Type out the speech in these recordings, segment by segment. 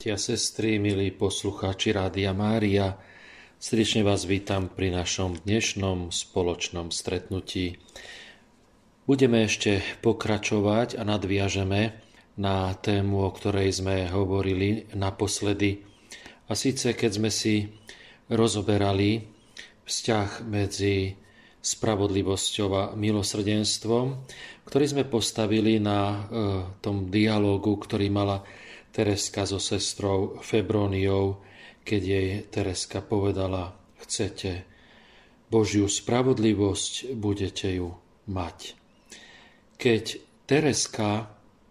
Bratia a sestry, milí poslucháči Rádia Mária, srdečne vás vítam pri našom dnešnom spoločnom stretnutí. Budeme ešte pokračovať a nadviažeme na tému, o ktorej sme hovorili naposledy. A síce, keď sme si rozoberali vzťah medzi spravodlivosťou a milosrdenstvom, ktorý sme postavili na tom dialógu, ktorý mala Tereska so sestrou Febróniou, keď jej Tereska povedala: chcete Božiu spravodlivosť, budete ju mať. Keď Tereska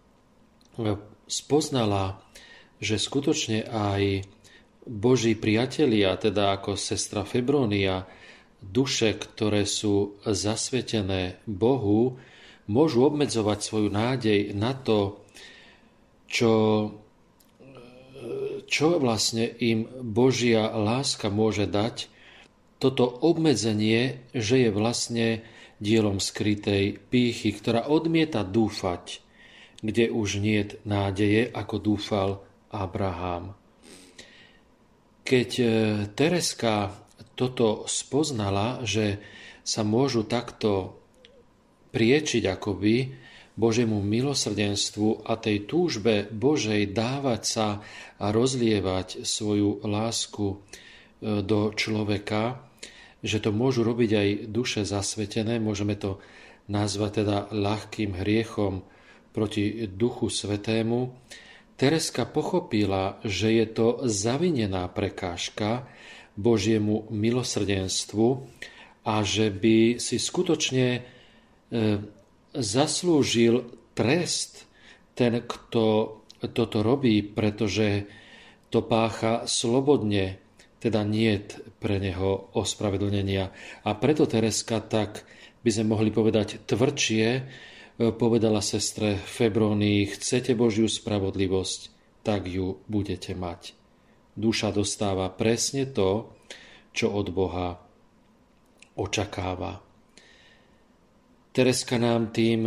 spoznala, že skutočne aj Boží priatelia, teda ako sestra Febrónia, duše, ktoré sú zasvetené Bohu, môžu obmedzovať svoju nádej na to, čo vlastne im Božia láska môže dať, toto obmedzenie, že je vlastne dielom skrytej pýchy, ktorá odmieta dúfať, kde už niet nádeje, ako dúfal Abraham. Keď Tereska toto spoznala, že sa môžu takto priečiť akoby Božiemu milosrdenstvu a tej túžbe Božej dávať sa a rozlievať svoju lásku do človeka, že to môžu robiť aj duše zasvetené, môžeme to nazvať teda ľahkým hriechom proti Duchu Svätému. Tereska pochopila, že je to zavinená prekážka Božiemu milosrdenstvu a že by si skutočne zaslúžil trest ten, kto toto robí, pretože to pácha slobodne, teda niet pre neho ospravedlnenia. A preto Tereska, tak by sme mohli povedať tvrdšie, povedala sestre Febrónii: chcete Božiu spravodlivosť, tak ju budete mať. Duša dostáva presne to, čo od Boha očakáva. Tereska nám tým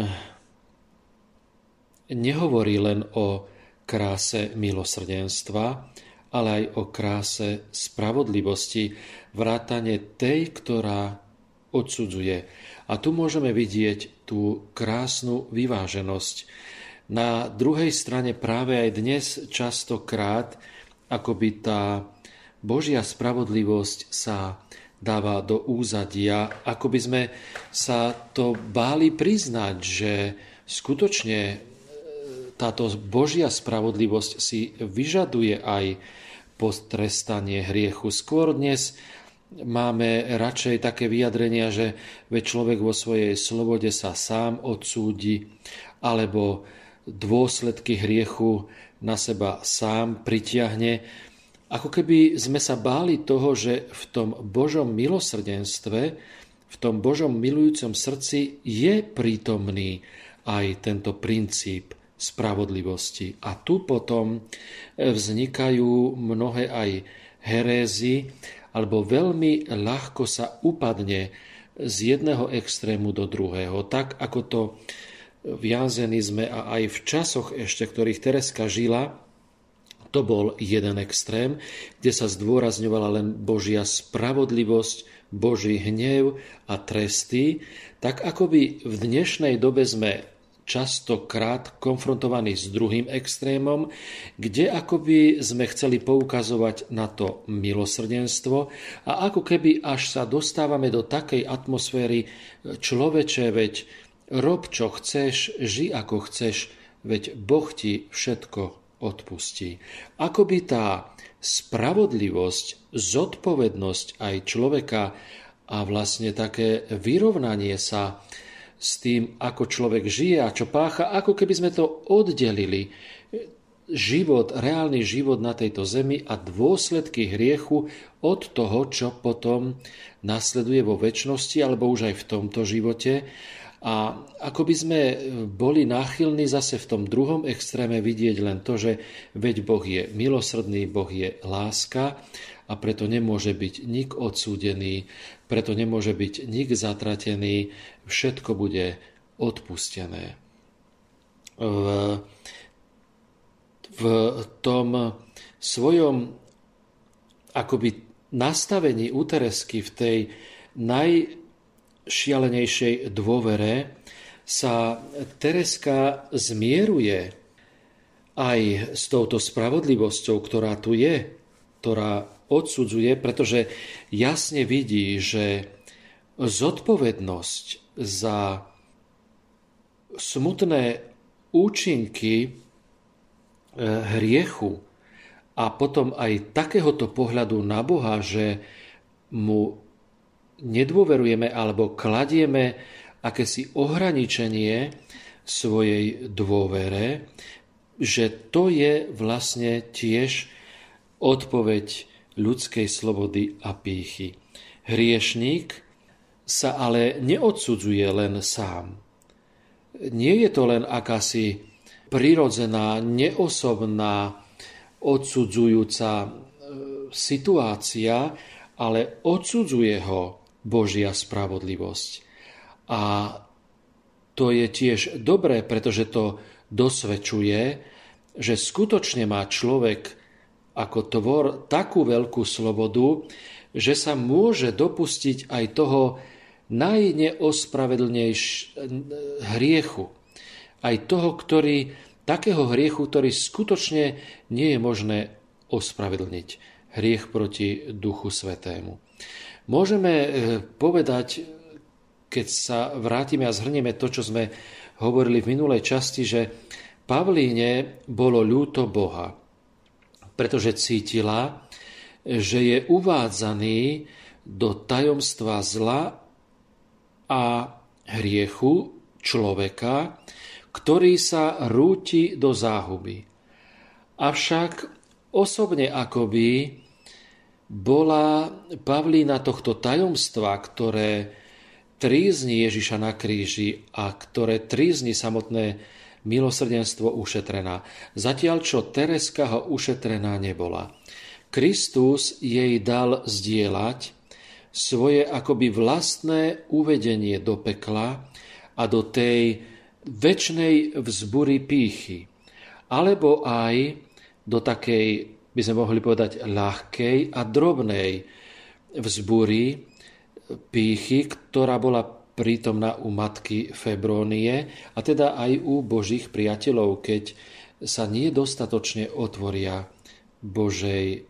nehovorí len o kráse milosrdenstva, ale aj o kráse spravodlivosti, vrátane tej, ktorá odsudzuje. A tu môžeme vidieť tú krásnu vyváženosť. Na druhej strane práve aj dnes častokrát akoby tá Božia spravodlivosť sa dáva do úzadia, ako by sme sa to báli priznať, že skutočne táto Božia spravodlivosť si vyžaduje aj potrestanie hriechu. Skôr dnes máme radšej také vyjadrenia, že veď človek vo svojej slobode sa sám odsúdi, alebo dôsledky hriechu na seba sám pritiahne. Ako keby sme sa báli toho, že v tom Božom milosrdenstve, v tom Božom milujúcom srdci je prítomný aj tento princíp spravodlivosti. A tu potom vznikajú mnohé aj herézy, alebo veľmi ľahko sa upadne z jedného extrému do druhého. Tak ako to viazení sme a aj v časoch ešte, ktorých Tereska žila, to bol jeden extrém, kde sa zdôrazňovala len Božia spravodlivosť, Boží hnev a tresty, tak akoby v dnešnej dobe sme častokrát konfrontovaní s druhým extrémom, kde akoby sme chceli poukazovať na to milosrdenstvo a ako keby až sa dostávame do takej atmosféry: človeče, veď rob čo chceš, ži ako chceš, veď Boh ti všetko odpustí. Akoby tá spravodlivosť, zodpovednosť aj človeka a vlastne také vyrovnanie sa s tým, ako človek žije a čo pácha, ako keby sme to oddelili. Život, reálny život na tejto zemi a dôsledky hriechu od toho, čo potom nasleduje vo večnosti alebo už aj v tomto živote. A ako by sme boli náchylní zase v tom druhom extréme vidieť len to, že veď Boh je milosrdný, Boh je láska a preto nemôže byť nik odsúdený, preto nemôže byť nik zatratený, všetko bude odpustené. V v tom svojom akoby nastavení u Teresky v tej najšialenejšej dôvere sa Tereska zmieruje aj s touto spravodlivosťou, ktorá tu je, ktorá odsudzuje, pretože jasne vidí, že zodpovednosť za smutné účinky hriechu a potom aj takéhoto pohľadu na Boha, že mu nedôverujeme alebo kladieme akési ohraničenie svojej dôvere, že to je vlastne tiež odpoveď ľudskej slobody a pýchy. Hriešník sa ale neodsudzuje len sám. Nie je to len akási prirodzená, neosobná, odsudzujúca situácia, ale odsudzuje ho Božia spravodlivosť. A to je tiež dobré, pretože to dosvedčuje, že skutočne má človek ako tvor takú veľkú slobodu, že sa môže dopustiť aj toho najneospravedlnejšieho hriechu. Aj toho, takého hriechu, ktorý skutočne nie je možné ospravedlniť. Hriech proti Duchu Svätému. Môžeme povedať, keď sa vrátime a zhrnieme to, čo sme hovorili v minulej časti, že Pavlíne bolo ľúto Boha, pretože cítila, že je uvádzaný do tajomstva zla a hriechu človeka, ktorý sa rúti do záhuby. Avšak osobne akoby bola Pavlína tohto tajomstva, ktoré trízni Ježiša na kríži a ktoré trízni samotné milosrdenstvo ušetrená. Zatiaľ, čo Tereska ho ušetrená nebola. Kristus jej dal zdieľať svoje akoby vlastné uvedenie do pekla a do tej večnej vzbury pýchy, alebo aj do takej, by sme mohli povedať, ľahkej a drobnej vzbury pýchy, ktorá bola prítomná u matky Febrónie a teda aj u Božích priateľov, keď sa nedostatočne otvoria Božej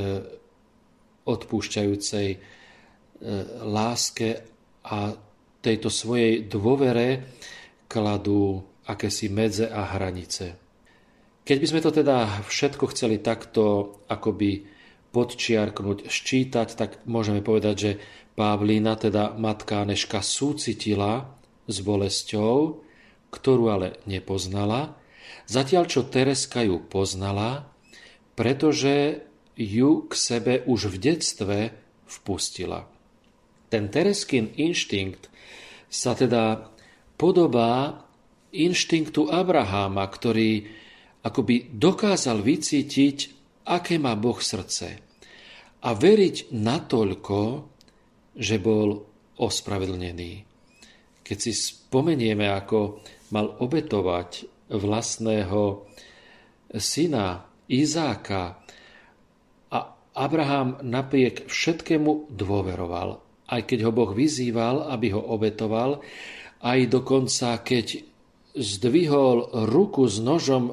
odpúšťajúcej láske a tejto svojej dôvere kladú akési medze a hranice. Keď by sme to teda všetko chceli takto akoby podčiarknúť, ščítať, tak môžeme povedať, že Pavlína, teda matka Anežka, súcitila s bolesťou, ktorú ale nepoznala, zatiaľ čo Tereska ju poznala, pretože ju k sebe už v detstve vpustila. Ten Tereskyn inštinkt sa teda podobá inštinktu Abraháma, ktorý akoby dokázal vycítiť, aké má Boh srdce a veriť natoľko, že bol ospravedlnený. Keď si spomenieme, ako mal obetovať vlastného syna Izáka a Abraham napriek všetkému dôveroval, aj keď ho Boh vyzýval, aby ho obetoval, aj dokonca, keď zdvihol ruku s nožom,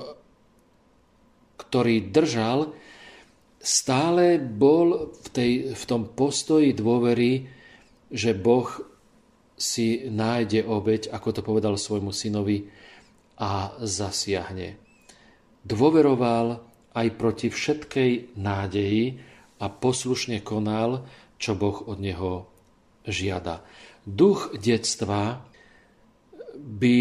ktorý držal, stále bol v tom postoji dôvery, že Boh si nájde obeť, ako to povedal svojmu synovi, a zasiahne. Dôveroval aj proti všetkej nádeji a poslušne konal, čo Boh od neho žiada. Duch detstva by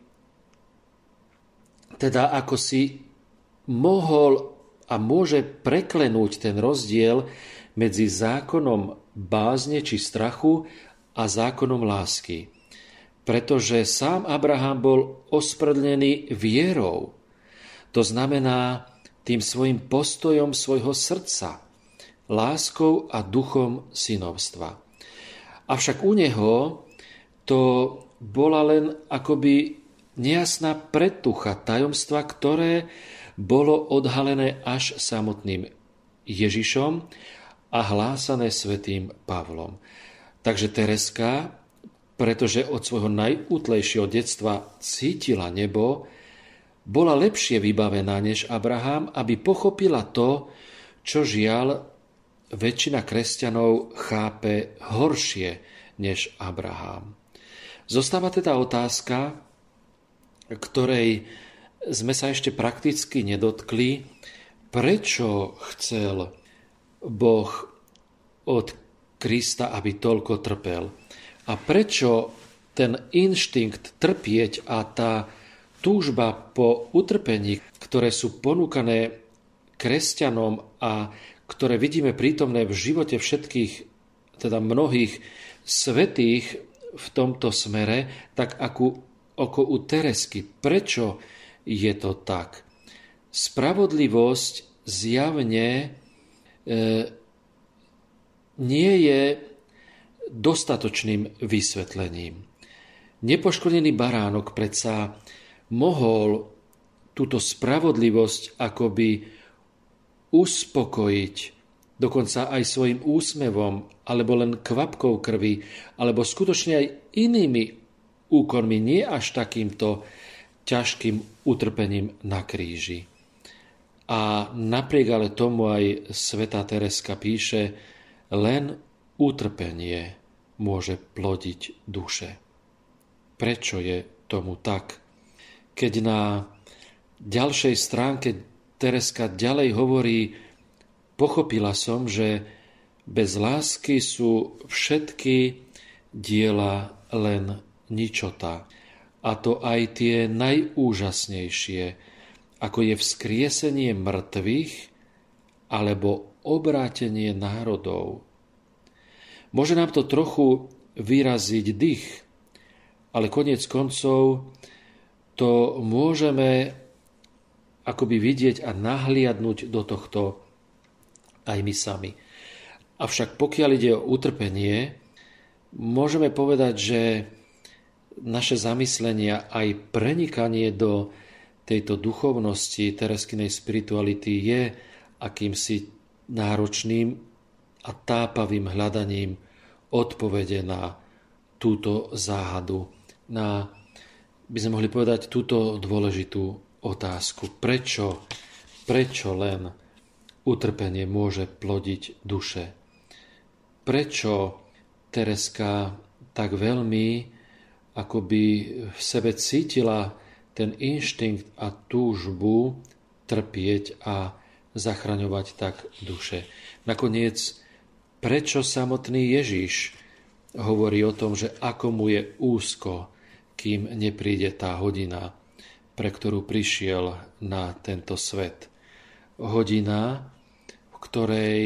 teda ako si mohol a môže preklenúť ten rozdiel medzi zákonom bázne či strachu a zákonom lásky. Pretože sám Abraham bol ospravedlnený vierou. To znamená tým svojim postojom svojho srdca, láskou a duchom synovstva. Avšak u neho to bola len akoby nejasná predtucha tajomstva, ktoré bolo odhalené až samotným Ježišom a hlásané svätým Pavlom. Takže Tereska, pretože od svojho najútlejšieho detstva cítila nebo, bola lepšie vybavená než Abraham, aby pochopila to, čo žiaľ väčšina kresťanov chápe horšie než Abraham. Zostáva teda otázka, ktorej sme sa ešte prakticky nedotkli, prečo chcel Boh od Krista, aby toľko trpel. A prečo ten inštinkt trpieť a tá túžba po utrpení, ktoré sú ponúkané kresťanom a ktoré vidíme prítomné v živote všetkých, teda mnohých svätých v tomto smere, tak ako u Teresky. Prečo je to tak? Spravodlivosť zjavne nie je dostatočným vysvetlením. Nepoškodený baránok predsa mohol túto spravodlivosť akoby uspokojiť, dokonca aj svojim úsmevom, alebo len kvapkou krvi, alebo skutočne aj inými úkonmi, nie až takýmto ťažkým utrpením na kríži. A napriek ale tomu aj svätá Tereska píše, len utrpenie môže plodiť duše. Prečo je tomu tak? Keď na ďalšej stránke Tereska ďalej hovorí, pochopila som, že bez lásky sú všetky diela len ničota. A to aj tie najúžasnejšie, ako je vzkriesenie mŕtvych alebo obrátenie národov. Môže nám to trochu vyraziť dých, ale koniec koncov to môžeme akoby vidieť a nahliadnúť do tohto aj my sami. Avšak pokiaľ ide o utrpenie, môžeme povedať, že naše zamyslenia aj prenikanie do tejto duchovnosti Tereskinej spirituality je akýmsi náročným a tápavým hľadaním odpovede na túto záhadu, na, by sme mohli povedať, túto dôležitú otázku. Prečo len utrpenie môže plodiť duše? Prečo Tereska tak veľmi akoby v sebe cítila ten inštinkt a túžbu trpieť a zachraňovať tak duše? Nakoniec, prečo samotný Ježiš hovorí o tom, že ako mu je úzko, kým nepríde tá hodina, pre ktorú prišiel na tento svet. Hodina, v ktorej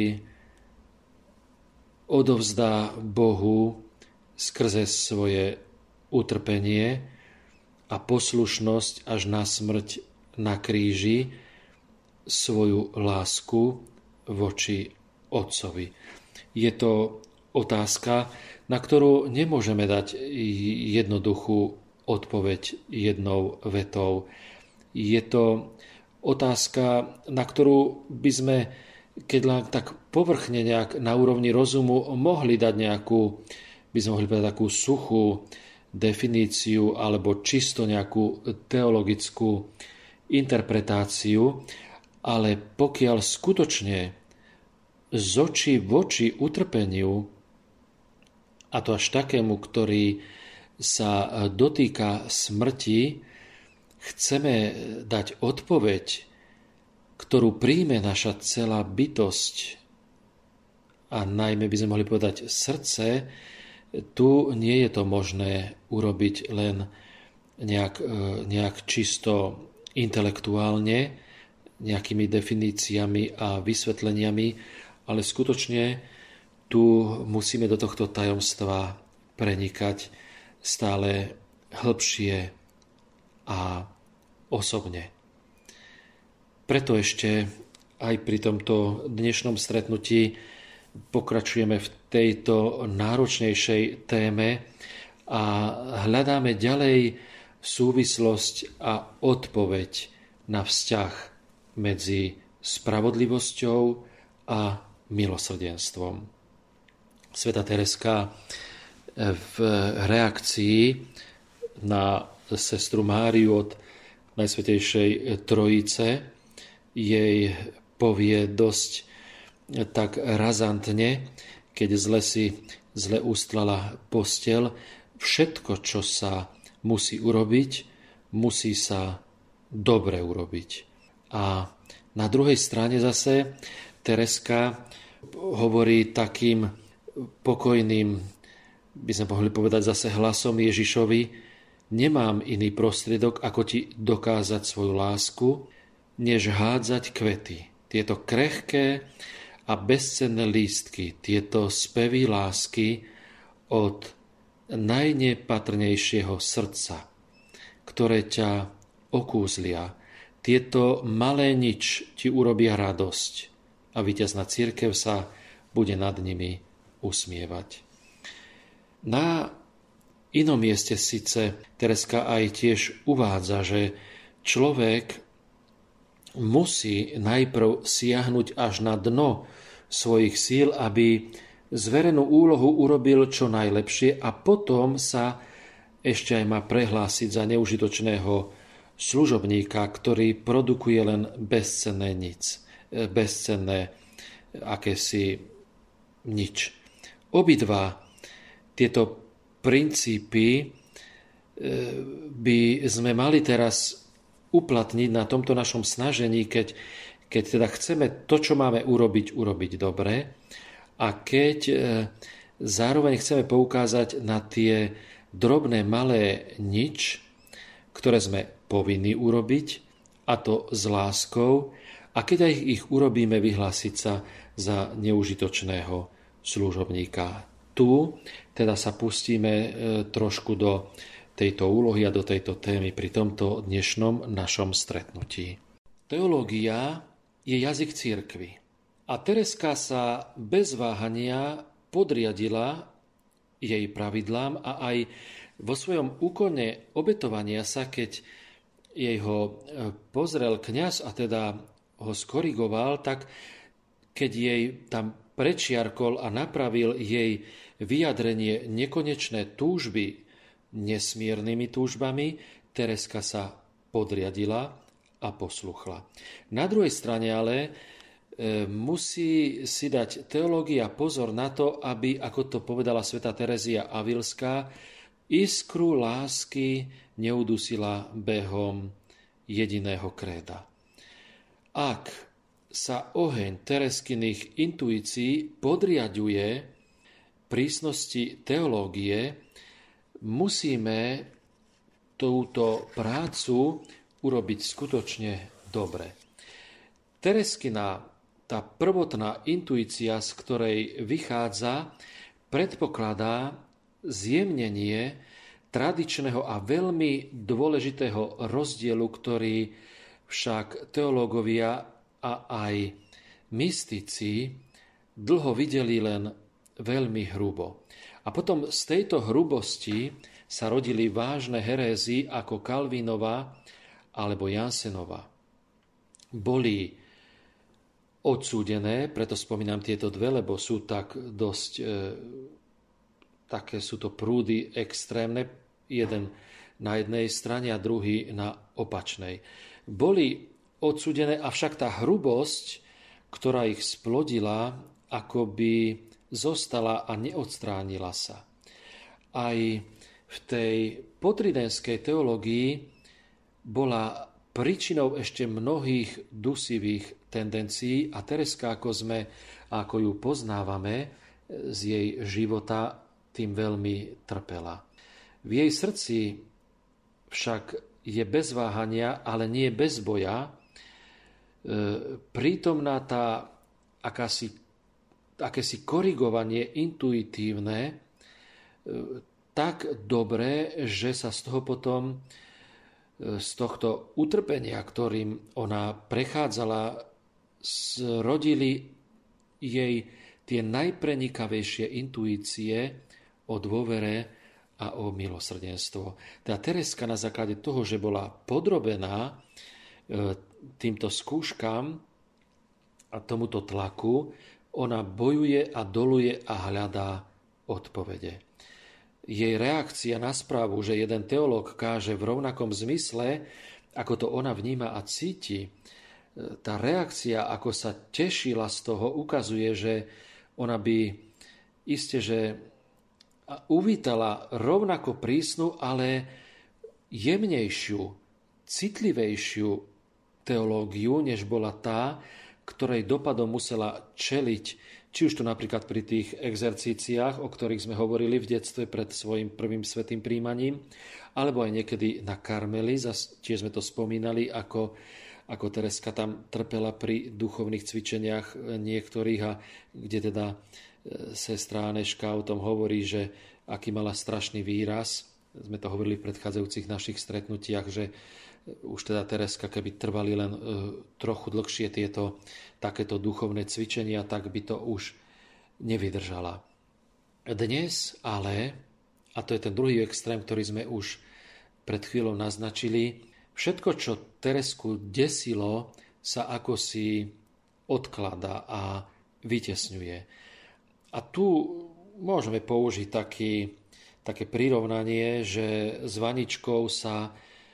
odovzdá Bohu skrze svoje utrpenie a poslušnosť až na smrť na kríži svoju lásku voči Otcovi. Je to otázka, na ktorú nemôžeme dať jednoduchú odpoveď jednou vetou. Je to otázka, na ktorú by sme, keď len tak povrchne nejak na úrovni rozumu mohli dať nejakú, by sme mohli povedať takú suchú definíciu alebo čisto nejakú teologickú interpretáciu, ale pokiaľ skutočne z očí v oči utrpeniu, a to až takému, ktorý sa dotýka smrti, chceme dať odpoveď, ktorú príjme naša celá bytosť a najmä by sme mohli povedať srdce, tu nie je to možné urobiť len nejak čisto intelektuálne, nejakými definíciami a vysvetleniami, ale skutočne tu musíme do tohto tajomstva prenikať stále hĺbšie a osobne. Preto ešte aj pri tomto dnešnom stretnutí pokračujeme v tejto náročnejšej téme a hľadáme ďalej súvislosť a odpoveď na vzťah medzi spravodlivosťou a milosrdenstvom. Svätá Tereska v reakcii na sestru Máriu od Najsvätejšej Trojice jej povie dosť tak razantne, keď zle ustlala posteľ: všetko, čo sa musí urobiť, musí sa dobre urobiť. A na druhej strane zase Tereska hovorí takým pokojným, by sme mohli povedať zase hlasom Ježišovi: nemám iný prostriedok, ako ti dokázať svoju lásku, než hádzať kvety. Tieto krehké a bezcenné lístky, tieto spevy lásky od najnepatrnejšieho srdca, ktoré ťa okúzlia. Tieto malé nič ti urobia radosť a víťazná cirkev sa bude nad nimi usmievať. Na inom mieste síce Tereska aj tiež uvádza, že človek musí najprv siahnuť až na dno svojich síl, aby zverenú úlohu urobil čo najlepšie a potom sa ešte aj má prehlásiť za neužitočného služobníka, ktorý produkuje len bezcenné akési nič. Obidva tieto princípy by sme mali teraz uplatniť na tomto našom snažení, keď teda chceme to, čo máme urobiť dobre, a keď zároveň chceme poukázať na tie drobné malé nič, ktoré sme povinní urobiť, a to s láskou, a keď aj ich urobíme, vyhlásiť sa za neužitočného služobníka. Tu teda sa pustíme trošku do tejto úlohy a do tejto témy pri tomto dnešnom našom stretnutí. Teológia je jazyk cirkvi. A Tereska sa bez váhania podriadila jej pravidlám a aj vo svojom úkone obetovania sa, keď jej ho pozrel kňaz a teda ho skorigoval, tak keď jej tam prečiarkol a napravil jej vyjadrenie nekonečné túžby nesmiernymi túžbami, Tereska sa podriadila a posluchla. Na druhej strane ale musí si dať teológia pozor na to, aby, ako to povedala svätá Terezia Avilská, iskru lásky neudusila behom jediného kréda. Ak sa oheň Tereskiných intuícií podriaďuje prísnosti teológie, musíme túto prácu urobiť skutočne dobre. Tereskina, tá prvotná intuícia, z ktorej vychádza, predpokladá zjemnenie tradičného a veľmi dôležitého rozdielu, ktorý však teológovia a aj mystici dlho videli len veľmi hrubo. A potom z tejto hrubosti sa rodili vážne herézy ako Kalvínova alebo Jansenova. Boli odsúdené, preto spomínam tieto dve, lebo sú tak dosť, také sú to prúdy extrémne, jeden na jednej strane a druhý na opačnej. Boli odsúdené, avšak tá hrubosť, ktorá ich splodila, akoby zostala a neodstránila sa. Aj v tej potridenskej teológii bola príčinou ešte mnohých dusivých tendencií a Tereska, ako ju poznávame z jej života, tým veľmi trpela. V jej srdci však je bez váhania, ale nie bez boja, prítomná tá akési korigovanie intuitívne tak dobre, že sa z toho potom, z tohto utrpenia, ktorým ona prechádzala, zrodili jej tie najprenikavejšie intuície o dôvere a o milosrdenstvo. Tá Tereska na základe toho, že bola podrobená týmto skúškam a tomuto tlaku ona bojuje a doluje a hľadá odpovede. Jej reakcia na správu, že jeden teológ káže v rovnakom zmysle, ako to ona vníma a cíti, tá reakcia, ako sa tešila z toho, ukazuje, že ona by iste, že uvítala rovnako prísnu, ale jemnejšiu, citlivejšiu teológiu, než bola tá, ktorej dopadom musela čeliť, či už to napríklad pri tých exercíciách, o ktorých sme hovorili v detstve pred svojim prvým svätým príjmaním, alebo aj niekedy na Karmeli, tiež sme to spomínali, ako Tereska tam trpela pri duchovných cvičeniach niektorých, a kde teda sestra Aneška o tom hovorí, že aký mala strašný výraz. Sme to hovorili v predchádzajúcich našich stretnutiach, že už teda Tereska, keby trvali len trochu dlhšie takéto duchovné cvičenia, tak by to už nevydržala. Dnes ale, a to je ten druhý extrém, ktorý sme už pred chvíľou naznačili, všetko, čo Teresku desilo, sa akosi odkladá a vytesňuje. A tu môžeme použiť také prirovnanie, že s vaničkou sa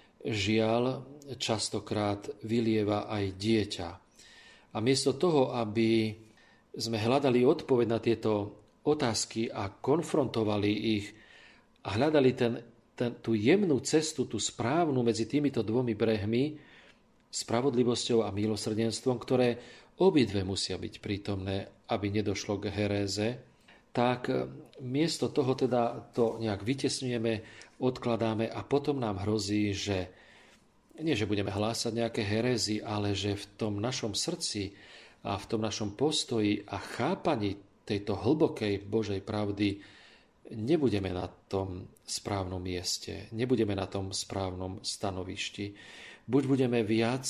žiaľ častokrát vylieva aj dieťa. A miesto toho, aby sme hľadali odpoveď na tieto otázky a konfrontovali ich a hľadali tú jemnú cestu, tú správnu medzi týmito dvomi brehmi, spravodlivosťou a milosrdenstvom, ktoré obidve musia byť prítomné, aby nedošlo k heréze, tak miesto toho teda to nejak vytesňujeme, odkladáme a potom nám hrozí, že nie, že budeme hlásať nejaké herézy, ale že v tom našom srdci a v tom našom postoji a chápaní tejto hlbokej Božej pravdy nebudeme na tom správnom mieste, nebudeme na tom správnom stanovišti. Buď budeme viac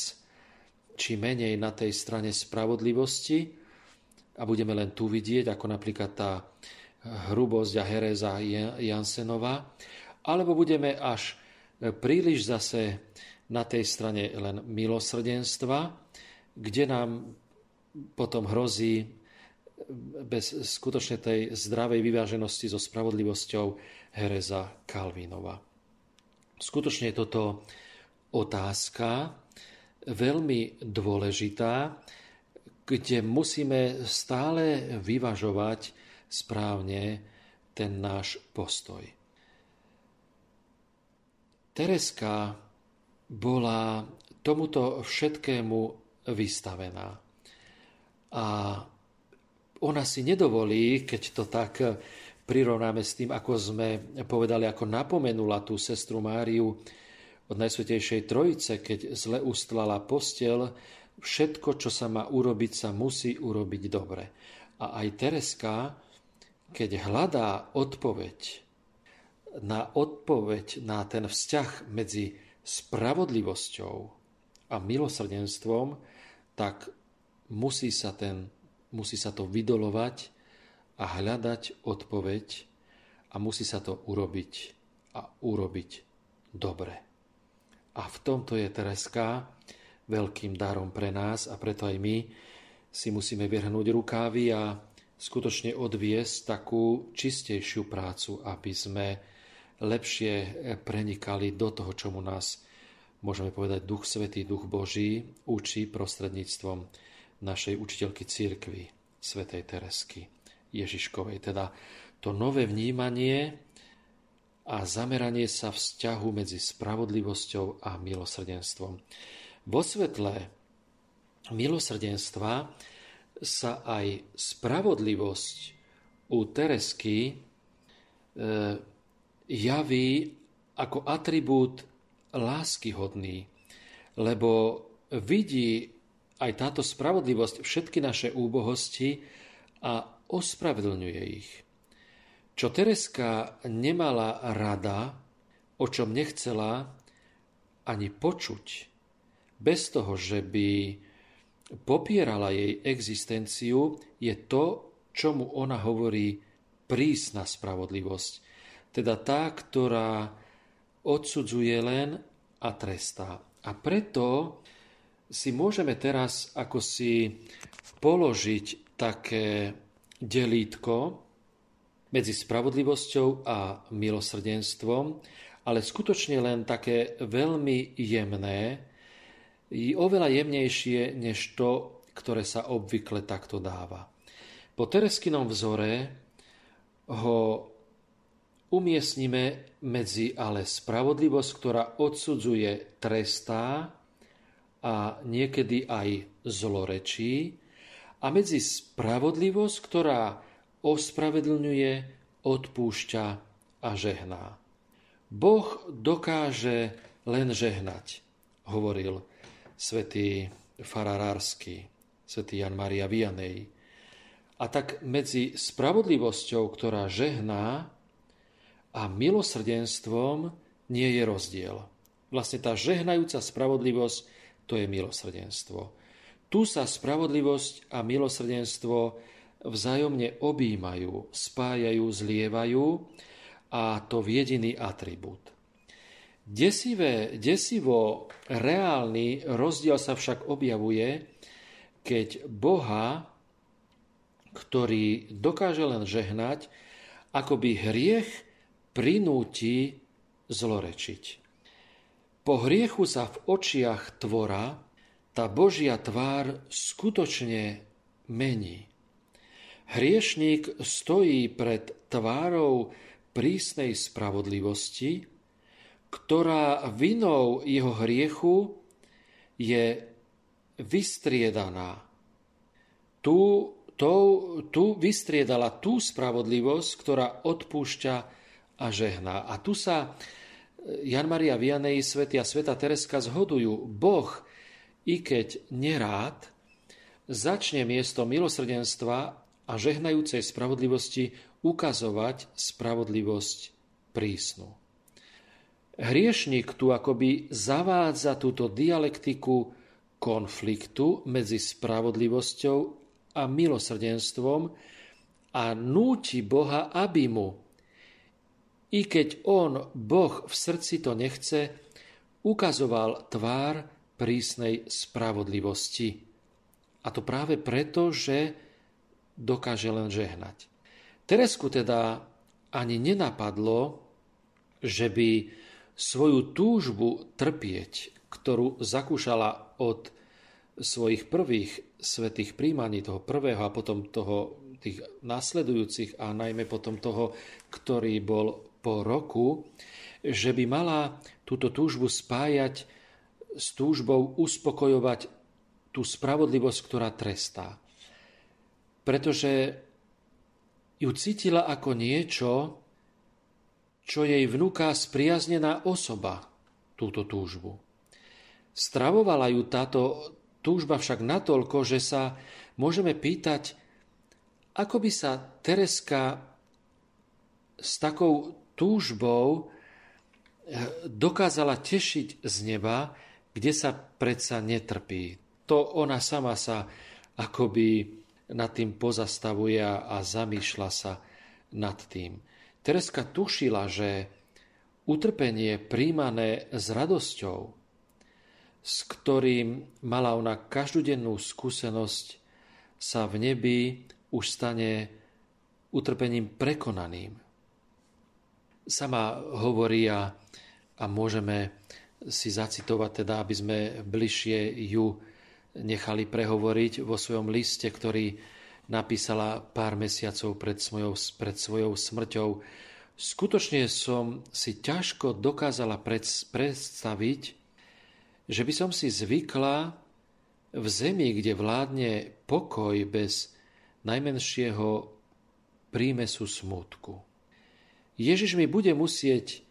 či menej na tej strane spravodlivosti a budeme len tu vidieť, ako napríklad tá hrubosť a heréza Jansenova, alebo budeme až príliš zase na tej strane len milosrdenstva, kde nám potom hrozí bez skutočne tej zdravej vyváženosti so spravodlivosťou hereza Kalvínova. Skutočne je toto otázka veľmi dôležitá, kde musíme stále vyvažovať správne ten náš postoj. Tereska bola tomuto všetkému vystavená. A ona si nedovolí, keď to tak prirovnáme s tým, ako sme povedali, ako napomenula tú sestru Máriu od Najsvätejšej Trojice, keď zle ustlala posteľ, všetko, čo sa má urobiť, sa musí urobiť dobre. A aj Tereska, keď hľadá odpoveď na ten vzťah medzi spravodlivosťou a milosrdenstvom, tak musí sa to vydolovať a hľadať odpoveď a musí sa to urobiť dobre. A v tomto je Tereska veľkým darom pre nás a preto aj my si musíme vyhrnúť rukávy a skutočne odviesť takú čistejšiu prácu, aby sme lepšie prenikali do toho, čomu nás, môžeme povedať, Duch Svätý, Duch Boží učí prostredníctvom našej učiteľky cirkvi, svätej Teresky Ježiškovej. Teda to nové vnímanie a zameranie sa vzťahu medzi spravodlivosťou a milosrdenstvom. Vo svetle milosrdenstva sa aj spravodlivosť u Teresky javí ako atribút láskyhodný, lebo vidí aj táto spravodlivosť všetky naše úbohosti a ospravedlňuje ich. Čo Tereska nemala rada, o čom nechcela ani počuť, bez toho, že by popierala jej existenciu, je to, čomu ona hovorí prísna spravodlivosť. Teda tá, ktorá odsudzuje len a trestá. A preto si môžeme teraz ako si položiť také delítko medzi spravodlivosťou a milosrdenstvom, ale skutočne len také veľmi jemné, i oveľa jemnejšie než to, ktoré sa obvykle takto dáva. Po Tereskinom vzore ho umiestnime medzi ale spravodlivosť, ktorá odsudzuje, trestá a niekedy aj zlorečí, a medzi spravodlivosť, ktorá ospravedlňuje, odpúšťa a žehná. Boh dokáže len žehnať, hovoril svätý Fararársky, svätý Jan Mária Vianney. A tak medzi spravodlivosťou, ktorá žehná, a milosrdenstvom nie je rozdiel. Vlastne tá žehnajúca spravodlivosť, to je milosrdenstvo. Tu sa spravodlivosť a milosrdenstvo vzájomne objímajú, spájajú, zlievajú, a to v jediný atribút. Desivo reálny rozdiel sa však objavuje, keď Boha, ktorý dokáže len žehnať, akoby hriech prinúti zlorečiť. Po hriechu sa v očiach tvora tá Božia tvár skutočne mení. Hriešník stojí pred tvárou prísnej spravodlivosti, ktorá vinou jeho hriechu je vystriedaná. Tu vystriedala tú spravodlivosť, ktorá odpúšťa a žehná. A tu sa Jan Mária Vianney, svätý a svätá Tereska zhodujú. Boh, i keď nerád, začne miesto milosrdenstva a žehnajúcej spravodlivosti ukazovať spravodlivosť prísnu. Hriešnik tu akoby zavádza túto dialektiku konfliktu medzi spravodlivosťou a milosrdenstvom a núti Boha, aby mu, i keď on, Boh, v srdci to nechce, ukazoval tvár prísnej spravodlivosti. A to práve preto, že dokáže len žehnať. Teresku teda ani nenapadlo, že by svoju túžbu trpieť, ktorú zakúšala od svojich prvých svätých príjmaní, toho prvého a potom tých nasledujúcich a najmä potom toho, ktorý bol po roku, že by mala túto túžbu spájať s túžbou uspokojovať tú spravodlivosť, ktorá trestá. Pretože ju cítila ako niečo, čo jej vnúka spriaznená osoba, túto túžbu. Stravovala ju táto túžba však natoľko, že sa môžeme pýtať, ako by sa Tereska s takou túžbou dokázala tešiť z neba, kde sa predsa netrpí. To ona sama sa akoby nad tým pozastavuje a zamýšľa sa nad tým. Tereska tušila, že utrpenie príjmané s radosťou, s ktorým mala ona každodennú skúsenosť, sa v nebi už stane utrpením prekonaným. Sama hovorí a môžeme si zacitovať, teda, aby sme bližšie ju nechali prehovoriť vo svojom liste, ktorý napísala pár mesiacov pred svojou smrťou. Skutočne som si ťažko dokázala predstaviť, že by som si zvykla v zemi, kde vládne pokoj bez najmenšieho prímesu smútku. Ježiš mi bude musieť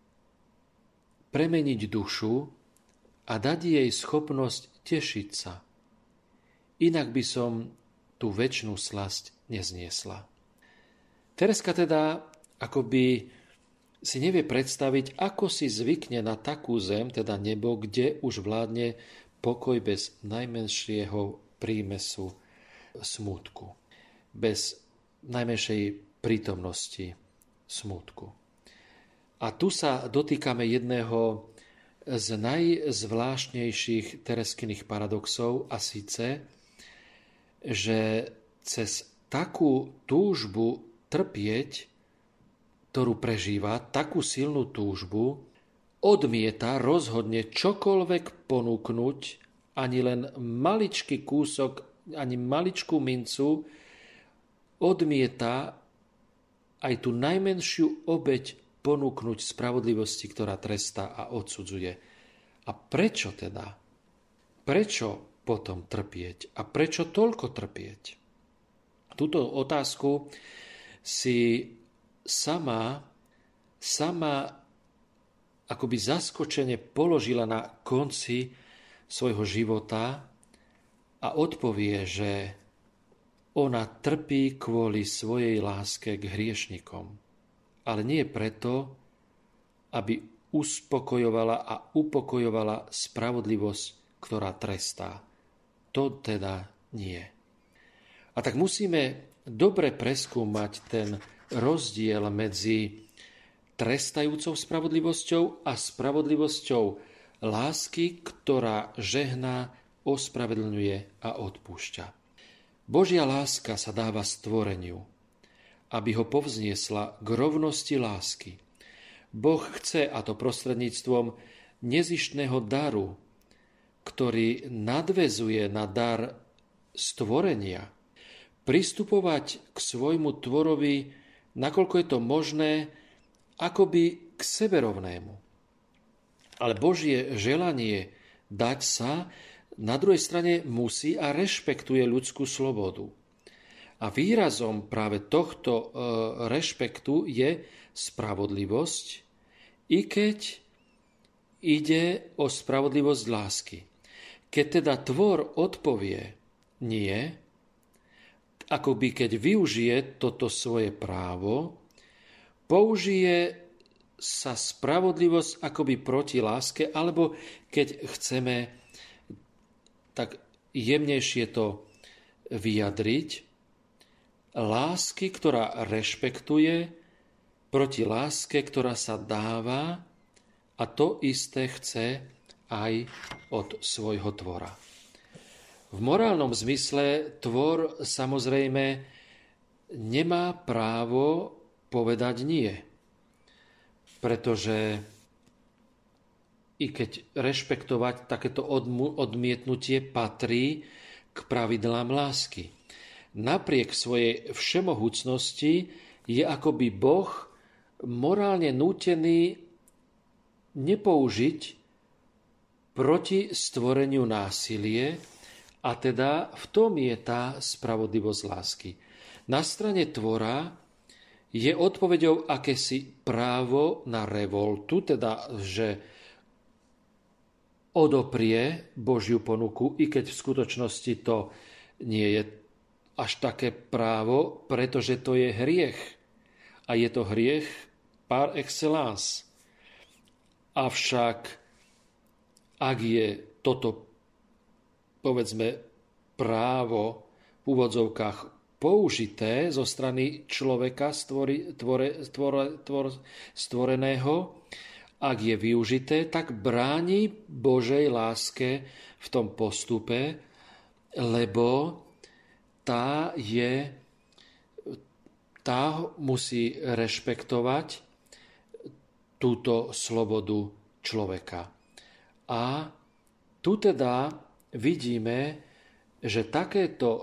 premeniť dušu a dať jej schopnosť tešiť sa. Inak by som tú večnú slasť nezniesla. Tereska teda akoby si nevie predstaviť, ako si zvykne na takú zem, teda nebo, kde už vládne pokoj bez najmenšieho prímesu smútku. Bez najmenšej prítomnosti smútku. A tu sa dotýkame jedného z najzvláštnejších Tereskyných paradoxov, a síce, že cez takú túžbu trpieť, ktorú prežíva, takú silnú túžbu, odmieta rozhodne čokoľvek ponúknuť, ani len maličký kúsok, ani maličkú mincu, odmieta aj tú najmenšiu obeť ponúknuť spravodlivosti, ktorá trestá a odsudzuje. A prečo teda? Prečo potom trpieť? A prečo toľko trpieť? Túto otázku si sama akoby zaskočene položila na konci svojho života a odpovie, že ona trpí kvôli svojej láske k hriešnikom. Ale nie preto, aby uspokojovala a upokojovala spravodlivosť, ktorá trestá. To teda nie. A tak musíme dobre preskúmať ten rozdiel medzi trestajúcou spravodlivosťou a spravodlivosťou lásky, ktorá žehná, ospravedlňuje a odpúšťa. Božia láska sa dáva stvoreniu, aby ho povzniesla k rovnosti lásky. Boh chce, a to prostredníctvom nezištného daru, ktorý nadväzuje na dar stvorenia, pristupovať k svojmu tvorovi, nakoľko je to možné, akoby k seberovnému. Ale Božie želanie dať sa na druhej strane musí a rešpektuje ľudskú slobodu. A výrazom práve tohto rešpektu je spravodlivosť, i keď ide o spravodlivosť lásky. Keď teda tvor odpovie nie, akoby keď využije toto svoje právo, použije sa spravodlivosť akoby proti láske, alebo keď chceme tak jemnejšie to vyjadriť, lásky, ktorá rešpektuje, proti láske, ktorá sa dáva, a to isté chce aj od svojho tvora. V morálnom zmysle tvor samozrejme nemá právo povedať nie, pretože i keď rešpektovať takéto odmietnutie patrí k pravidlám lásky. Napriek svojej všemohúcnosti je akoby Boh morálne nútený nepoužiť proti stvoreniu násilie, a teda v tom je tá spravodlivosť lásky. Na strane tvora je odpoveďou akési právo na revoltu, teda že odoprie Božiu ponuku, i keď v skutočnosti to nie je až také právo, pretože to je hriech. A je to hriech par excellence. Avšak, ak je toto, povedzme, právo v úvodzovkách použité zo strany človeka stvoreného, ak je využité, tak bráni Božej láske v tom postupe, lebo tá musí rešpektovať túto slobodu človeka. A tu teda vidíme, že takéto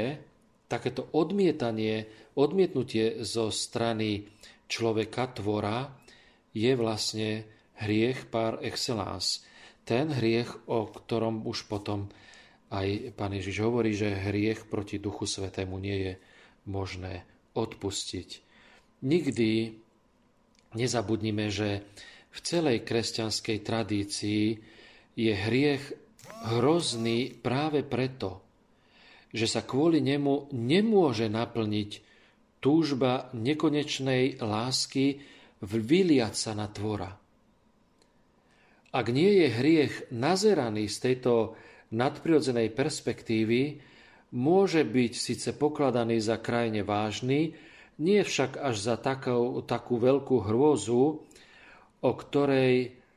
odmietnutie zo strany človeka, tvora, je vlastne hriech par excellence. Ten hriech, o ktorom už potom aj Pán Ježiš hovorí, že hriech proti Duchu Svätému nie je možné odpustiť. Nikdy nezabudnime, že v celej kresťanskej tradícii je hriech hrozný práve preto, že sa kvôli nemu nemôže naplniť túžba nekonečnej lásky vyliať sa na tvora. Ak nie je hriech nazeraný z tejto nadprirodzenej perspektívy, môže byť síce pokladaný za krajne vážny, nie však až za takú veľkú hrôzu, o ktorej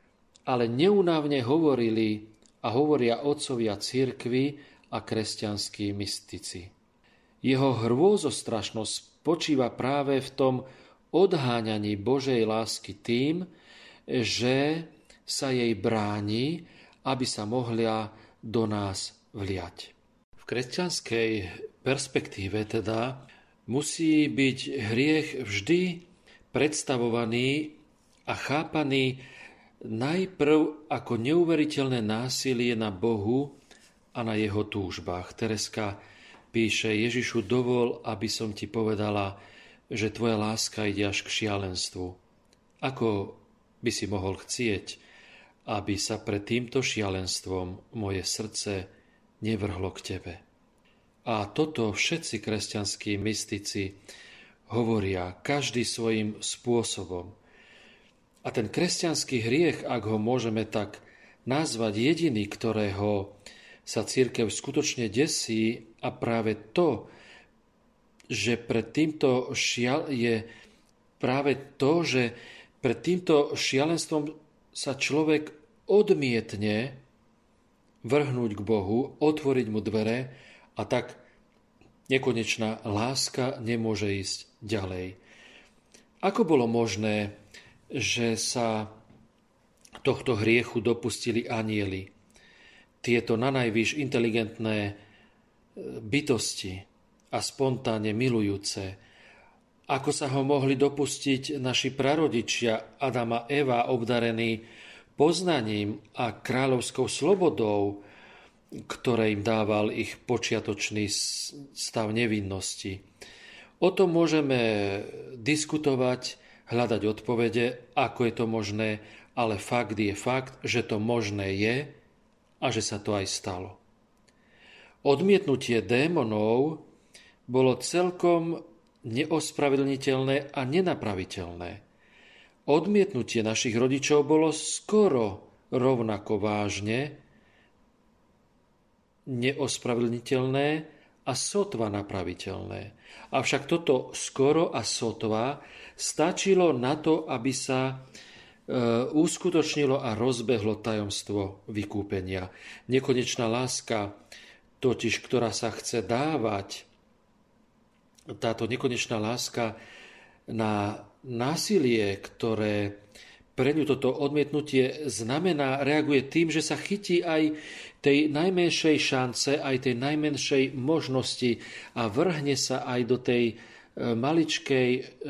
ale neúnavne hovorili a hovoria otcovia cirkvi a kresťanskí mystici. Jeho hrôzostrašnosť spočíva práve v tom odháňaní Božej lásky tým, že sa jej bráni, aby sa mohla do nás vliať. V kresťanskej perspektíve teda musí byť hriech vždy predstavovaný a chápaný najprv ako neuveriteľné násilie na Bohu a na jeho túžbách. Tereska píše: Ježišu, dovol, aby som ti povedala, že tvoja láska ide až k šialenstvu. Ako by si mohol chcieť, aby sa pred týmto šialenstvom moje srdce nevrhlo k tebe? A toto všetci kresťanskí mystici hovoria, každý svojím spôsobom. A ten kresťanský hriech, ak ho môžeme tak nazvať, jediný, ktorého sa cirkev skutočne desí, a práve to, že pred týmto je práve to, že pred týmto šialenstvom sa človek odmietne vrhnúť k Bohu, otvoriť mu dvere, a tak nekonečná láska nemôže ísť ďalej. Ako bolo možné, že sa tohto hriechu dopustili anjeli, tieto nanajvýš inteligentné bytosti a spontánne milujúce? Ako sa ho mohli dopustiť naši prarodičia Adam a Eva, obdarení poznaním a kráľovskou slobodou, ktoré im dával ich počiatočný stav nevinnosti? O tom môžeme diskutovať, hľadať odpovede, ako je to možné, ale fakt je fakt, že to možné je a že sa to aj stalo. Odmietnutie démonov bolo celkom neospravedlniteľné a nenapraviteľné. Odmietnutie našich rodičov bolo skoro rovnako vážne neospravedlniteľné a sotva napraviteľné. Avšak toto skoro a sotva stačilo na to, aby sa uskutočnilo a rozbehlo tajomstvo vykúpenia. Nekonečná láska, totiž, ktorá sa chce dávať, táto nekonečná láska na násilie, ktoré pre ňu toto odmietnutie znamená, reaguje tým, že sa chytí aj tej najmenšej šance, aj tej najmenšej možnosti a vrhne sa aj do tej maličkej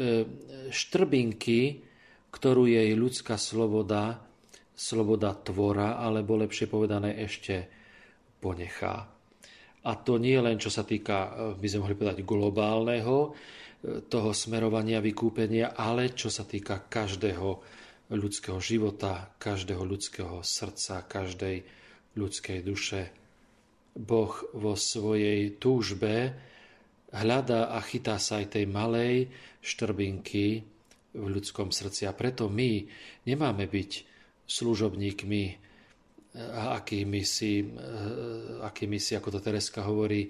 štrbinky, ktorú jej ľudská sloboda tvora, alebo lepšie povedané ešte ponechá. A to nie len čo sa týka, by sme mohli povedať, globálneho toho smerovania vykúpenia, ale čo sa týka každého ľudského života, každého ľudského srdca, každej ľudskej duše. Boh vo svojej túžbe hľadá a chytá sa aj tej malej štrbinky v ľudskom srdci. A preto my nemáme byť služobníkmi, akými si, ako to Tereska hovorí,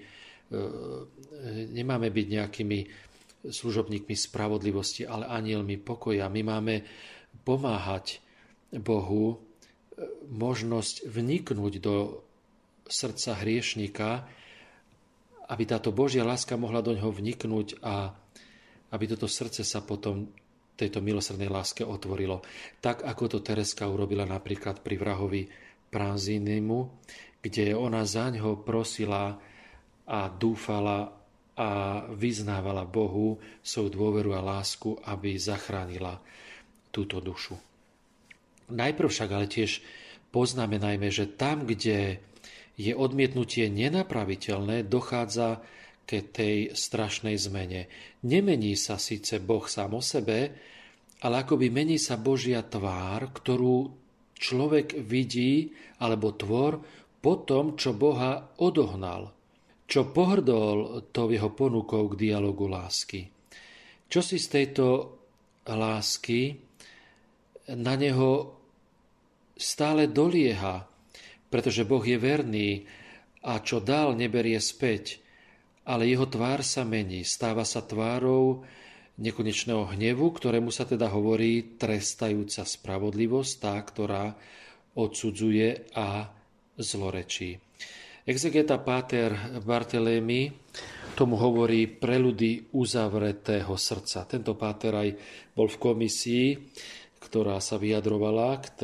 nemáme byť nejakými služobníkmi spravodlivosti, ale anielmi pokoja. My máme pomáhať Bohu možnosť vniknúť do srdca hriešnika, aby táto Božia láska mohla do ňoho vniknúť a aby toto srdce sa potom tejto milosrdnej láske otvorilo. Tak, ako to Tereska urobila napríklad pri vrahovi Pranzinimu, kde ona zaňho prosila a dúfala a vyznávala Bohu svoju dôveru a lásku, aby zachránila túto dušu. Najprv však ale tiež poznamenajme, že tam, kde je odmietnutie nenapraviteľné, dochádza ke tej strašnej zmene. Nemení sa síce Boh sám o sebe, ale akoby mení sa Božia tvár, ktorú človek vidí, alebo tvor, po tom, čo Boha odohnal, čo pohrdol tou jeho ponukou k dialogu lásky. Čo si z tejto lásky na neho stále dolieha, pretože Boh je verný a čo dal, neberie späť, ale jeho tvár sa mení, stáva sa tvárou nekonečného hnevu, ktorému sa teda hovorí trestajúca spravodlivosť, tá, ktorá odsudzuje a zlorečí. Exegeta páter Barthélemy tomu hovorí preludy uzavretého srdca. Tento páter aj bol v komisii, ktorá sa vyjadrovala k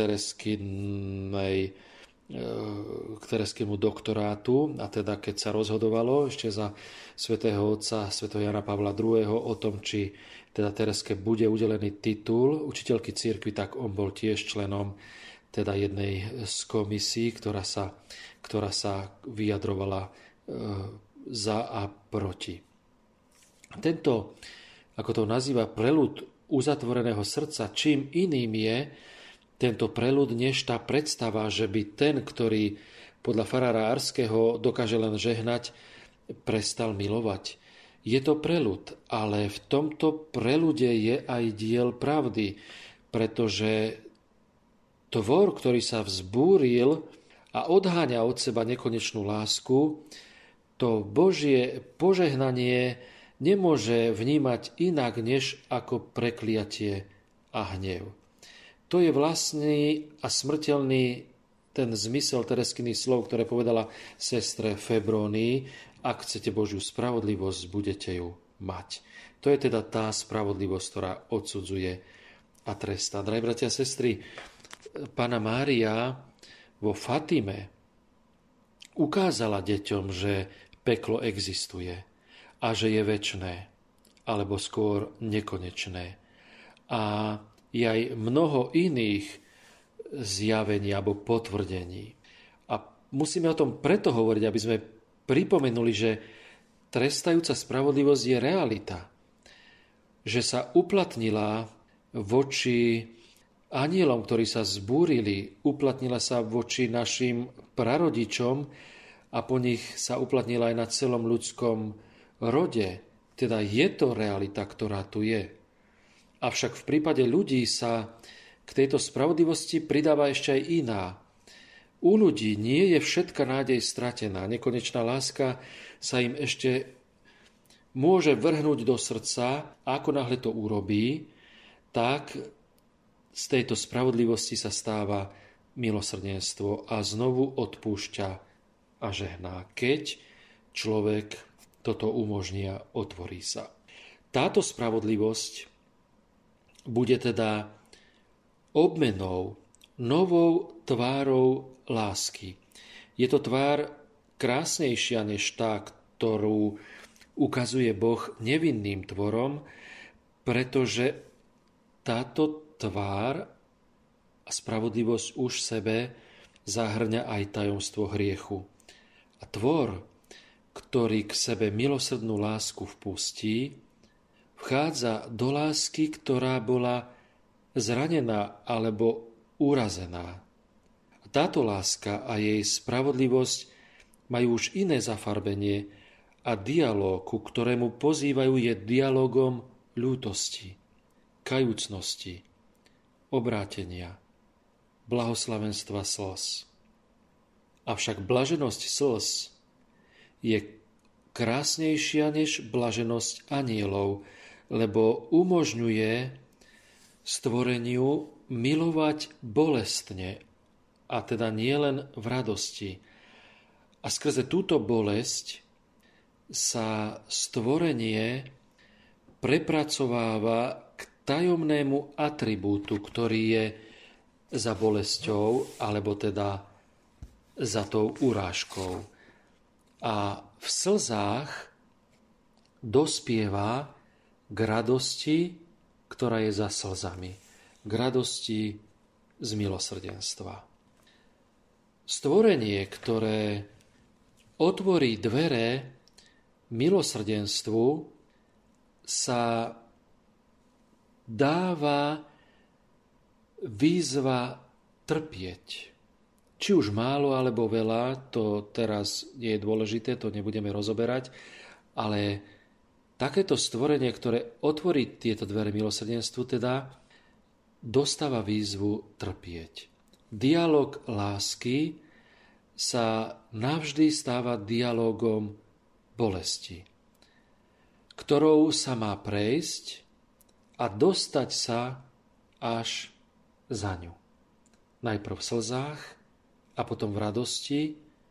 tereskému doktorátu, a teda keď sa rozhodovalo ešte za svätého otca svätého Jana Pavla II. O tom, či teda Tereske bude udelený titul učiteľky cirkvi, tak on bol tiež členom teda jednej z komisí, ktorá sa vyjadrovala za a proti. Tento, ako to nazýva, preľud uzatvoreného srdca, čím iným je tento preľud, než tá predstava, že by ten, ktorý podľa farára Arského dokáže len žehnať, prestal milovať. Je to preľud, ale v tomto preľude je aj diel pravdy, pretože tvor, ktorý sa vzbúril a odháňa od seba nekonečnú lásku, to Božie požehnanie nemôže vnímať inak, než ako prekliatie a hnev. To je vlastný a smrteľný ten zmysel Tereskyných slov, ktoré povedala sestre Febrónii: ak chcete Božiu spravodlivosť, budete ju mať. To je teda tá spravodlivosť, ktorá odsudzuje a trestá. Drahí bratia a sestry, Panna Mária vo Fatime ukázala deťom, že peklo existuje a že je večné, alebo skôr nekonečné. A je aj mnoho iných zjavení alebo potvrdení. A musíme o tom preto hovoriť, aby sme pripomenuli, že trestajúca spravodlivosť je realita. Že sa uplatnila voči anielom, ktorí sa zbúrili, uplatnila sa voči našim prarodičom a po nich sa uplatnila aj na celom ľudskom rode. Teda je to realita, ktorá tu je. Avšak v prípade ľudí sa k tejto spravodlivosti pridáva ešte aj iná. U ľudí nie je všetka nádej stratená. Nekonečná láska sa im ešte môže vrhnúť do srdca, a ako náhle to urobí, tak z tejto spravodlivosti sa stáva milosrdenstvo a znovu odpúšťa a žehná, keď človek toto umožní a otvorí sa. Táto spravodlivosť bude teda obmenou, novou tvárou lásky. Je to tvár krásnejšia než tá, ktorú ukazuje Boh nevinným tvorom, pretože táto tvár a spravodlivosť už v sebe zahrňa aj tajomstvo hriechu. A tvor, ktorý k sebe milosrdnú lásku vpustí, vchádza do lásky, ktorá bola zranená alebo urazená. A táto láska a jej spravodlivosť majú už iné zafarbenie a dialóg, ku ktorému pozývajú, je dialógom ľútosti, kajúcnosti, obrátenia, blahoslavenstva slz. Avšak blaženosť slz je krásnejšia než blaženosť anielov, lebo umožňuje stvoreniu milovať bolestne, a teda nielen v radosti. A skrze túto bolesť sa stvorenie prepracováva k tajomnému atribútu, ktorý je za bolesťou, alebo teda za tou urážkou. A v slzách dospieva k radosti, ktorá je za slzami. K radosti z milosrdenstva. Stvorenie, ktoré otvorí dvere milosrdenstvu, sa dáva výzva trpieť. Či už málo alebo veľa, to teraz nie je dôležité, to nebudeme rozoberať, ale takéto stvorenie, ktoré otvorí tieto dvere milosrdenstvu, teda dostáva výzvu trpieť. Dialóg lásky sa navždy stáva dialógom bolesti, ktorou sa má prejsť a dostať sa až za ňu. najprv v slzách a potom v radosti,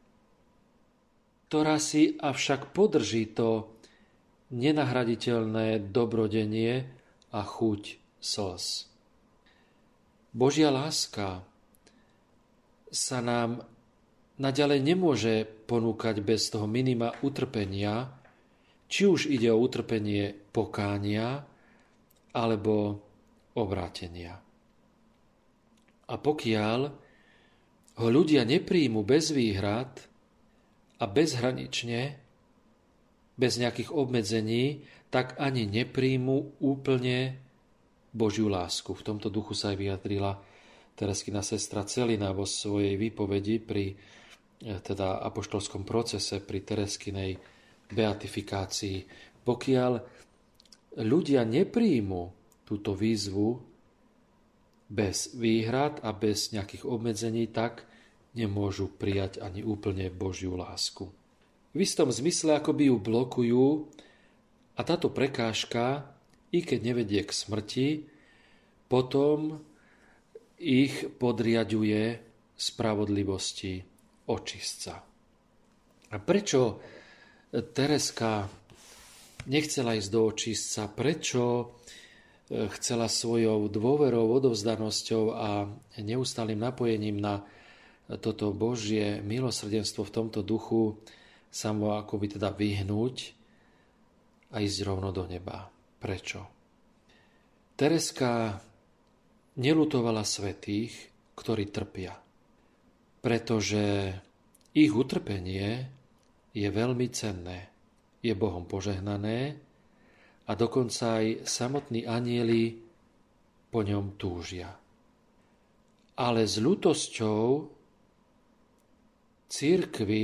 ktorá si avšak podrží to nenahraditeľné dobrodenie a chuť slz. Božia láska sa nám naďalej nemôže ponúkať bez toho minima utrpenia, či už ide o utrpenie pokánia alebo obrátenia. A pokiaľ ho ľudia nepríjmu bez výhrad a bezhranične, bez nejakých obmedzení, tak ani nepríjmu úplne Božiu lásku. V tomto duchu sa aj vyjadrila Tereskina sestra Celina vo svojej výpovedi pri teda apoštolskom procese, pri Tereskinej beatifikácii. Pokiaľ ľudia nepríjmu túto výzvu bez výhrad a bez nejakých obmedzení, tak nemôžu prijať ani úplne Božiu lásku. V istom zmysle akoby ju blokujú a táto prekážka, i keď nevedie k smrti, potom ich podriaďuje spravodlivosti očistca. A prečo Tereska nechcela ísť do očistca? Prečo chcela svojou dôverou, odovzdanosťou a neustálým napojením na toto Božie milosrdenstvo v tomto duchu sa mu akoby teda vyhnúť a ísť rovno do neba? Prečo? Tereska neľutovala svätých, ktorí trpia, pretože ich utrpenie je veľmi cenné, je Bohom požehnané a dokonca aj samotní anjeli po ňom túžia. Ale s ľutosťou cirkvi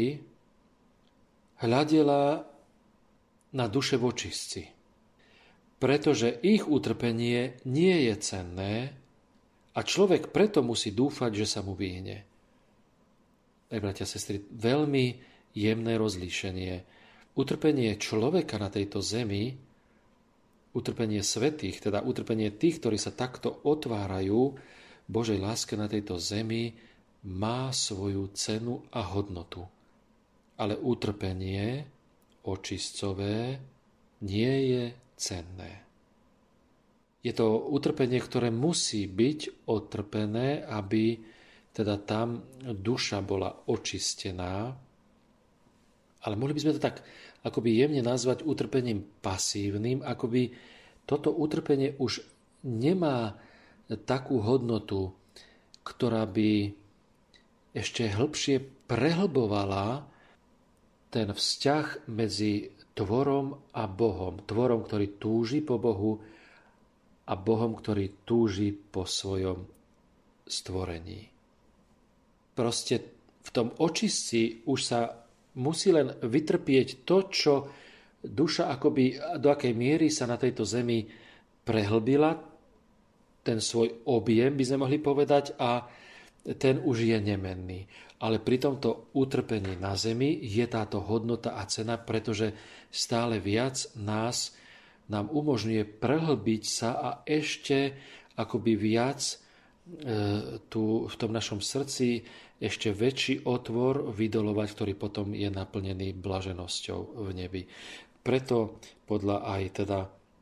hľadela na duše vočistci, pretože ich utrpenie nie je cenné a človek preto musí dúfať, že sa mu vyhne. Bratia a sestry, veľmi jemné rozlíšenie. Utrpenie človeka na tejto zemi, utrpenie svätých, teda utrpenie tých, ktorí sa takto otvárajú Božej láske na tejto zemi, má svoju cenu a hodnotu. Ale utrpenie očistcové nie je cenné. Je to utrpenie, ktoré musí byť otrpené, aby teda tam duša bola očistená. Ale mohli by sme to tak akoby jemne nazvať utrpením pasívnym, akoby toto utrpenie už nemá takú hodnotu, ktorá by ešte hĺbšie prehlbovala ten vzťah medzi tvorom a Bohom. Tvorom, ktorý túži po Bohu a Bohom, ktorý túži po svojom stvorení. Proste v tom očistci už sa musí len vytrpieť to, čo duša akoby do akej miery sa na tejto zemi prehlbila, ten svoj objem, by sme mohli povedať, a ten už je nemenný. Ale pri tomto utrpení na zemi je táto hodnota a cena, pretože stále viac nám umožňuje prehlbiť sa a ešte akoby viac tu v tom našom srdci ešte väčší otvor vydolovať, ktorý potom je naplnený blaženosťou v nebi. Preto podľa aj teda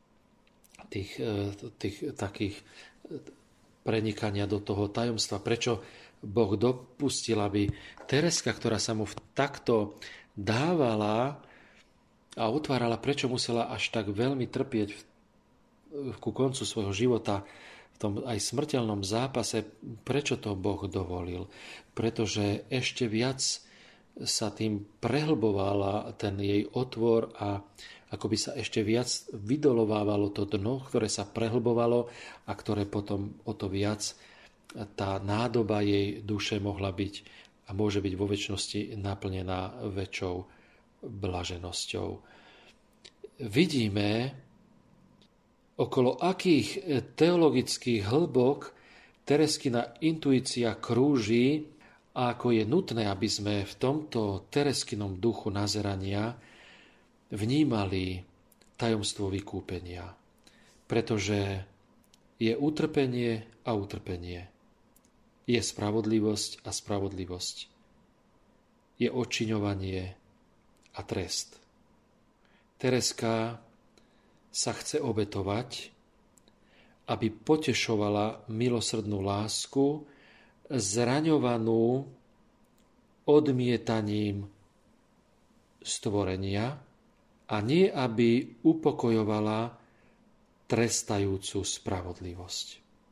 tých takých prenikania do toho tajomstva, prečo Boh dopustil, aby Tereska, ktorá sa mu takto dávala a otvárala, prečo musela až tak veľmi trpieť ku koncu svojho života v tom aj smrteľnom zápase, prečo to Boh dovolil? Pretože ešte viac sa tým prehlbovala ten jej otvor a akoby sa ešte viac vydolovávalo to dno, ktoré sa prehlbovalo a ktoré potom o to viac tá nádoba jej duše mohla byť a môže byť vo večnosti naplnená väčšou blaženosťou. Vidíme, okolo akých teologických hĺbok Tereskina intuícia krúži a ako je nutné, aby sme v tomto Tereskinom duchu nazerania vnímali tajomstvo vykúpenia. Pretože je utrpenie a utrpenie. je spravodlivosť a spravodlivosť. Je odčiňovanie a trest. Tereska sa chce obetovať, aby potešovala milosrdnú lásku, zraňovanú odmietaním stvorenia a nie aby upokojovala trestajúcu spravodlivosť.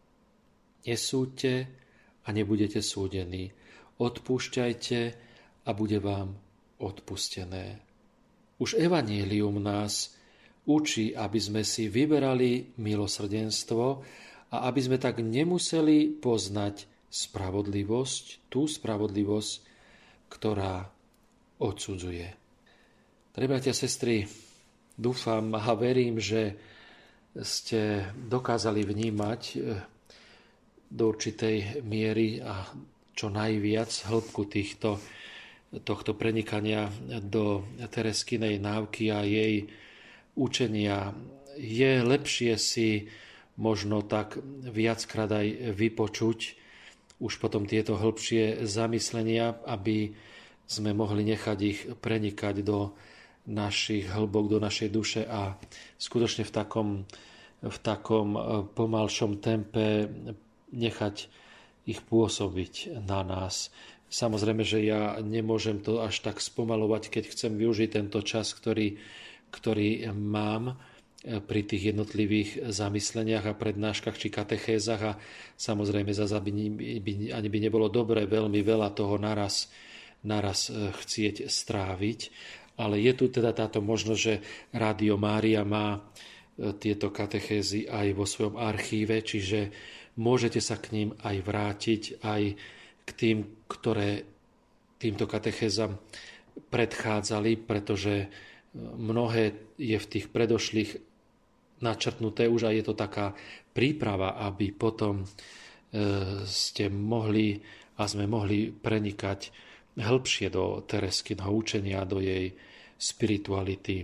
Nesúďte a nebudete súdení. Odpúšťajte a bude vám odpustené. Už evanjelium nás učí, aby sme si vyberali milosrdenstvo a aby sme tak nemuseli poznať spravodlivosť, tú spravodlivosť, ktorá odsudzuje. Bratia, sestry, dúfam a verím, že ste dokázali vnímať do určitej miery a čo najviac hĺbku tohto prenikania do Tereskinej náuky a jej učenia. Je lepšie si možno tak viackrát aj vypočuť už potom tieto hĺbšie zamyslenia, aby sme mohli nechať ich prenikať do našich hĺbok, do našej duše a skutočne v takom pomalšom tempe nechať ich pôsobiť na nás. Samozrejme, že ja nemôžem to až tak spomalovať, keď chcem využiť tento čas, ktorý mám pri tých jednotlivých zamysleniach a prednáškach či katechézach a samozrejme ani by nebolo dobré veľmi veľa toho naraz chcieť stráviť, ale je tu teda táto možnosť, že Rádio Mária má tieto katechézy aj vo svojom archíve, čiže môžete sa k ním aj vrátiť, aj k tým, ktoré týmto katechézam predchádzali, pretože mnohé je v tých predošlých načrtnuté už a je to taká príprava, aby potom ste mohli a sme mohli prenikať hĺbšie do Tereskynho učenia, do jej spirituality.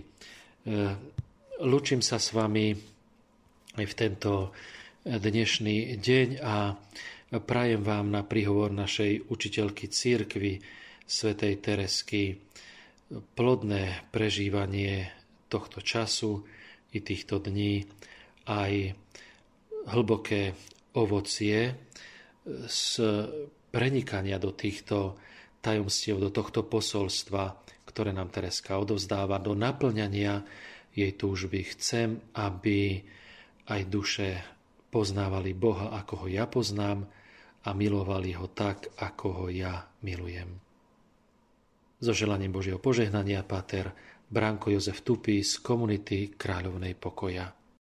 Lúčim sa s vami aj v tento dnešný deň a prajem vám na príhovor našej učiteľky cirkvi svätej Teresky plodné prežívanie tohto času i týchto dní, aj hlboké ovocie z prenikania do týchto tajomstiev, do tohto posolstva, ktoré nám Tereska odovzdáva, do naplňania jej túžby. Chcem, aby aj duše poznávali Boha, ako ho ja poznám, a milovali ho tak, ako ho ja milujem. So želaním Božieho požehnania, páter Branko Jozef Tupý z komunity Kráľovnej pokoja.